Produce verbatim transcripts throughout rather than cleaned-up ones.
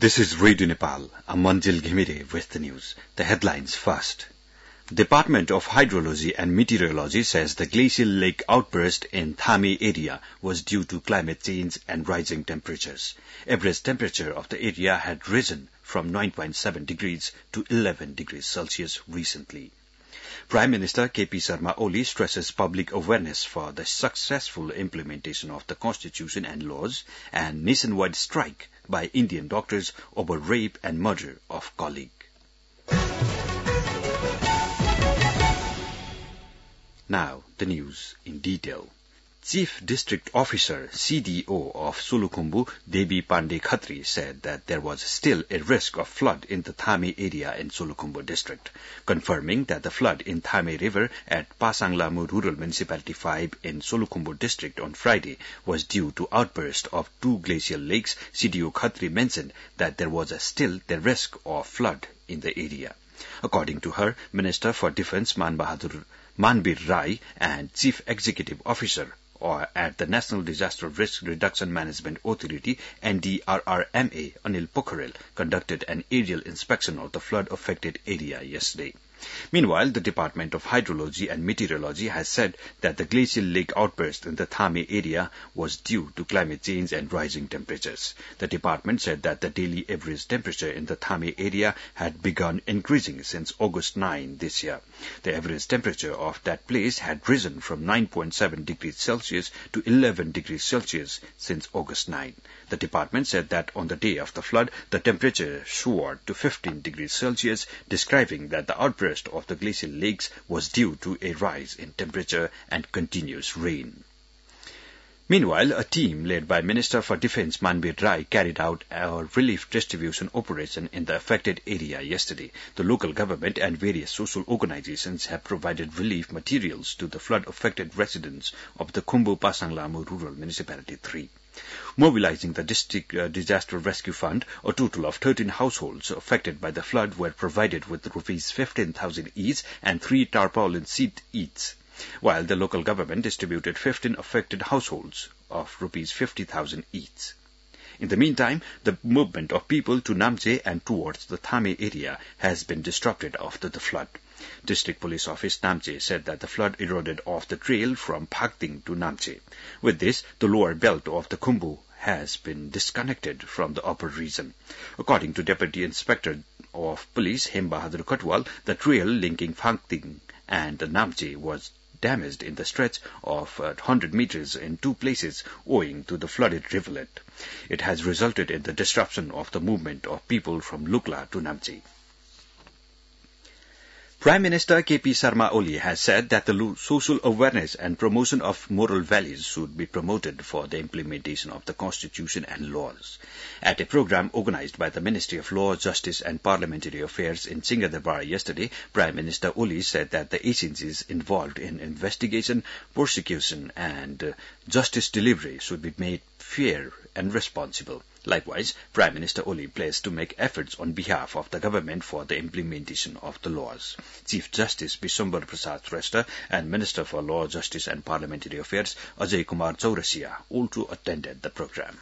This is Radio Nepal. I'm Manjil Ghimire with the news. The headlines first. Department of Hydrology and Meteorology says the glacial lake outburst in Thame area was due to climate change and rising temperatures. Average temperature of the area had risen from nine point seven degrees to eleven degrees Celsius recently. Prime Minister K P Sharma Oli stresses public awareness for the successful implementation of the Constitution and laws and nationwide strike by Indian doctors over rape and murder of colleague. Now, the news in detail. Chief District Officer C D O of Solukhumbu, Devi Pandey Khatri, said that there was still a risk of flood in the Thame area in Solukhumbu district, confirming that the flood in Thame River at Pasanglamu Rural Municipality five in Solukhumbu district on Friday was due to outburst of two glacial lakes. C D O Khatri mentioned that there was a still the risk of flood in the area. According to her, Minister for Defence Man Bahadur Manbir Rai and Chief Executive Officer or at the National Disaster Risk Reduction Management Authority, N D R R M A, Anil Pokharel, conducted an aerial inspection of the flood-affected area yesterday. Meanwhile, the Department of Hydrology and Meteorology has said that the glacial lake outburst in the Thame area was due to climate change and rising temperatures. The department said that the daily average temperature in the Thame area had begun increasing since August ninth this year. The average temperature of that place had risen from nine point seven degrees Celsius to eleven degrees Celsius since August ninth. The department said that on the day of the flood, the temperature soared to fifteen degrees Celsius, describing that the outburst of the glacial lakes was due to a rise in temperature and continuous rain. Meanwhile, a team led by Minister for Defence Manbir Rai carried out a relief distribution operation in the affected area yesterday. The local government and various social organizations have provided relief materials to the flood-affected residents of the Khumbu Pasanglamu Rural Municipality three. Mobilizing the District uh, Disaster Rescue Fund, a total of thirteen households affected by the flood were provided with rupees fifteen thousand each and three tarpaulin seat each, while the local government distributed fifteen affected households of rupees fifty thousand each. In the meantime, the movement of people to Namche and towards the Thame area has been disrupted after the flood. District Police Office Namche said that the flood eroded off the trail from Phakting to Namche. With this, the lower belt of the Khumbu has been disconnected from the upper region. According to Deputy Inspector of Police Hem Bahadur Katwal, the trail linking Phakting and Namche was damaged in the stretch of one hundred meters in two places owing to the flooded rivulet. It has resulted in the disruption of the movement of people from Lukla to Namche. Prime Minister K P Sharma Oli has said that the social awareness and promotion of moral values should be promoted for the implementation of the Constitution and laws. At a program organized by the Ministry of Law, Justice and Parliamentary Affairs in Singapore yesterday, Prime Minister Oli said that the agencies involved in investigation, prosecution and uh, justice delivery should be made fair and responsible. Likewise, Prime Minister Oli pledged to make efforts on behalf of the government for the implementation of the laws. Chief Justice Biswambar Prasad Shrestha and Minister for Law, Justice and Parliamentary Affairs Ajay Kumar Chaurasia also attended the program.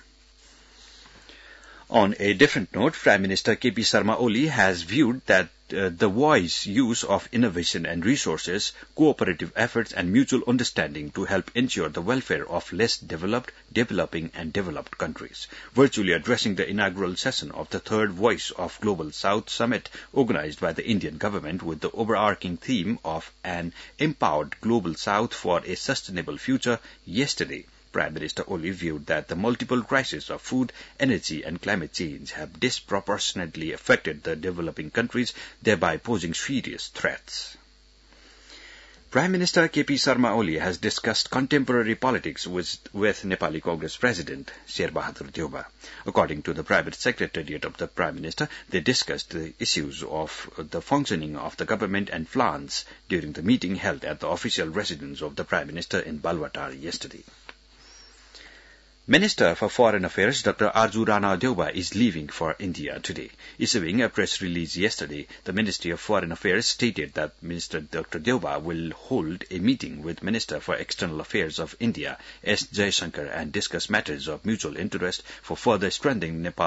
On a different note, Prime Minister K P Sharma Oli has viewed that uh, the wise use of innovation and resources, cooperative efforts and mutual understanding to help ensure the welfare of less developed, developing and developed countries. Virtually addressing the inaugural session of the third Voice of Global South Summit organized by the Indian government with the overarching theme of an empowered Global South for a sustainable future yesterday, Prime Minister Oli viewed that the multiple crises of food, energy and climate change have disproportionately affected the developing countries, thereby posing serious threats. Prime Minister K P Sharma Oli has discussed contemporary politics with, with Nepali Congress President Sher Bahadur Deuba. According to the private secretariat of the Prime Minister, they discussed the issues of the functioning of the government and plans during the meeting held at the official residence of the Prime Minister in Balwatar yesterday. Minister for Foreign Affairs Doctor Arju Rana Deuba is leaving for India today. Issuing a press release yesterday, the Ministry of Foreign Affairs stated that Minister Doctor Deuba will hold a meeting with Minister for External Affairs of India, S. Jaishankar, and discuss matters of mutual interest for further strengthening Nepal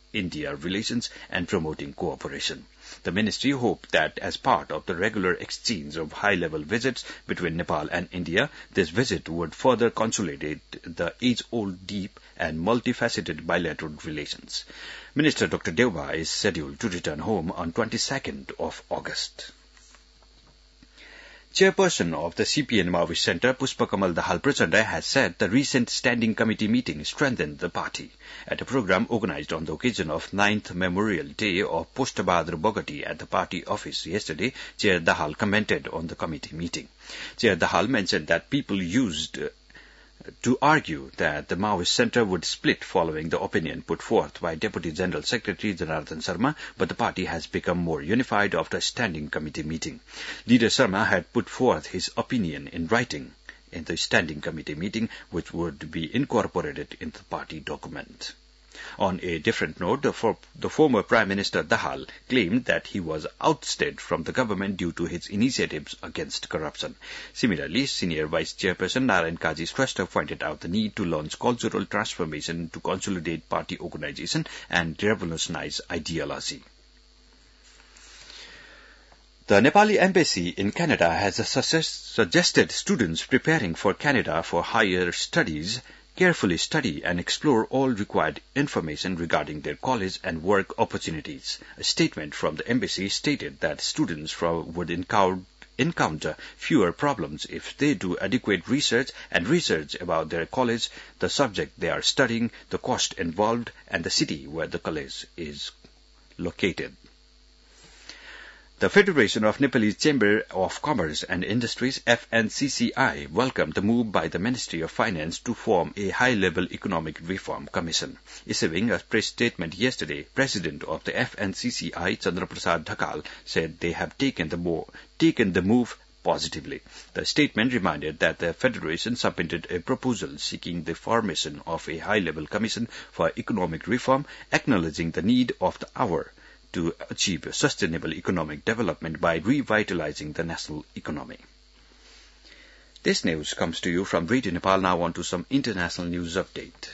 India relations and promoting cooperation. The ministry hoped that as part of the regular exchange of high-level visits between Nepal and India, this visit would further consolidate the age-old, deep and multifaceted bilateral relations. Minister Doctor Deuba is scheduled to return home on twenty-second of August. Chairperson of the C P N Maoist Centre, Pushpakamal Dahal Prachanda, has said the recent standing committee meeting strengthened the party. At a program organized on the occasion of ninth Memorial Day of Pushtabhadra Bogati at the party office yesterday, Chair Dahal commented on the committee meeting. Chair Dahal mentioned that people used uh, to argue that the Maoist Centre would split following the opinion put forth by Deputy General Secretary Janardhan Sharma, but the party has become more unified after a standing committee meeting. Leader Sharma had put forth his opinion in writing in the standing committee meeting, which would be incorporated in the party document. On a different note, the, for, the former Prime Minister Dahal claimed that he was ousted from the government due to his initiatives against corruption. Similarly, Senior Vice Chairperson Narayan Kaji Shrestha pointed out the need to launch cultural transformation to consolidate party organization and revolutionize ideology. The Nepali Embassy in Canada has suggested students preparing for Canada for higher studies carefully study and explore all required information regarding their college and work opportunities. A statement from the embassy stated that students from, would encounter encounter fewer problems if they do adequate research and research about their college, the subject they are studying, the cost involved, and the city where the college is located. The Federation of Nepalese Chamber of Commerce and Industries, F N C C I, welcomed the move by the Ministry of Finance to form a high-level economic reform commission. Issuing a press statement yesterday, President of the F N C C I, Chandraprasad Dhakal, said they have taken the, mo- taken the move positively. The statement reminded that the Federation submitted a proposal seeking the formation of a high-level commission for economic reform, acknowledging the need of the hour to achieve sustainable economic development by revitalizing the national economy. This news comes to you from Radio Nepal. Now on to some international news update.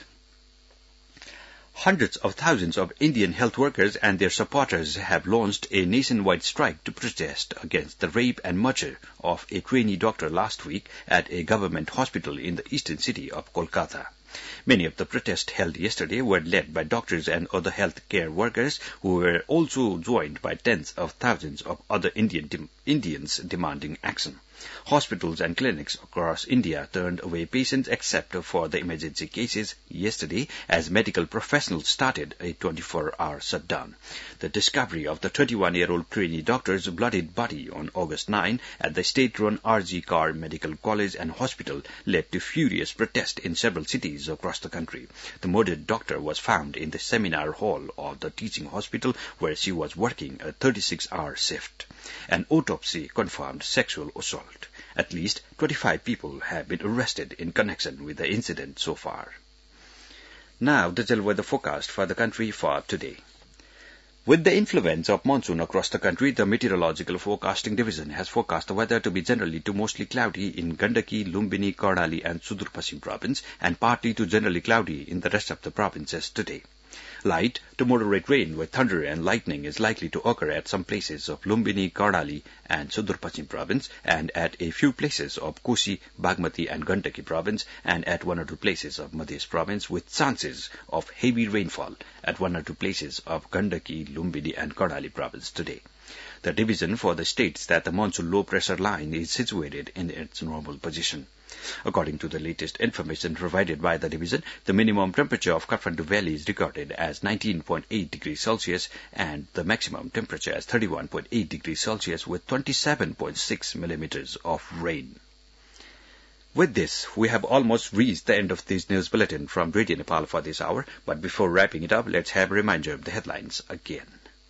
Hundreds of thousands of Indian health workers and their supporters have launched a nationwide strike to protest against the rape and murder of a trainee doctor last week at a government hospital in the eastern city of Kolkata. Many of the protests held yesterday were led by doctors and other health care workers, who were also joined by tens of thousands of other Indian de- Indians demanding action. Hospitals and clinics across India turned away patients except for the emergency cases yesterday as medical professionals started a twenty-four hour shutdown. The discovery of the thirty-one-year-old trainee doctor's bloodied body on August ninth at the state-run R G Kar Medical College and Hospital led to furious protest in several cities across the country. The murdered doctor was found in the seminar hall of the teaching hospital where she was working a thirty-six hour shift. An autopsy confirmed sexual assault. At least twenty-five people have been arrested in connection with the incident so far. Now the general weather forecast for the country for today. With the influence of monsoon across the country, the Meteorological Forecasting Division has forecast the weather to be generally to mostly cloudy in Gandaki, Lumbini, Karnali and Sudur Pasim province and partly to generally cloudy in the rest of the provinces today. Light to moderate rain with thunder and lightning is likely to occur at some places of Lumbini, Karnali and Sudur Pasim province and at a few places of Kosi, Bagmati and Gandaki province and at one or two places of Madhya province with chances of heavy rainfall at one or two places of Gandaki, Lumbini and Karnali province today. The division further states that the monsoon low pressure line is situated in its normal position. According to the latest information provided by the division, the minimum temperature of Kathmandu Valley is recorded as nineteen point eight degrees Celsius and the maximum temperature as thirty-one point eight degrees Celsius with twenty-seven point six millimeters of rain. With this, we have almost reached the end of this news bulletin from Radio Nepal for this hour, but before wrapping it up, let's have a reminder of the headlines again.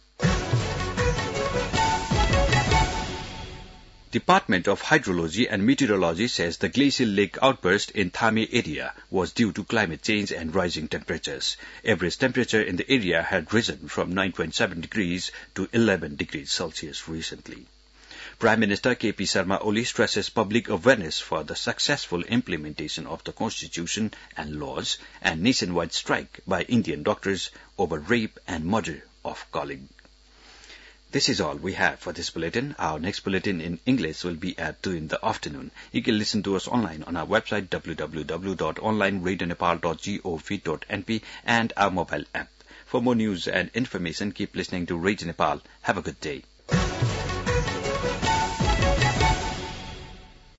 Department of Hydrology and Meteorology says the glacial lake outburst in Thame area was due to climate change and rising temperatures. Average temperature in the area had risen from nine point seven degrees to eleven degrees Celsius recently. Prime Minister K P Sharma Oli stresses public awareness for the successful implementation of the Constitution and laws and nationwide strike by Indian doctors over rape and murder of colleague. This is all we have for this bulletin. Our next bulletin in English will be at two in the afternoon. You can listen to us online on our website w w w dot online radio nepal dot gov dot n p and our mobile app. For more news and information, keep listening to Radio Nepal. Have a good day.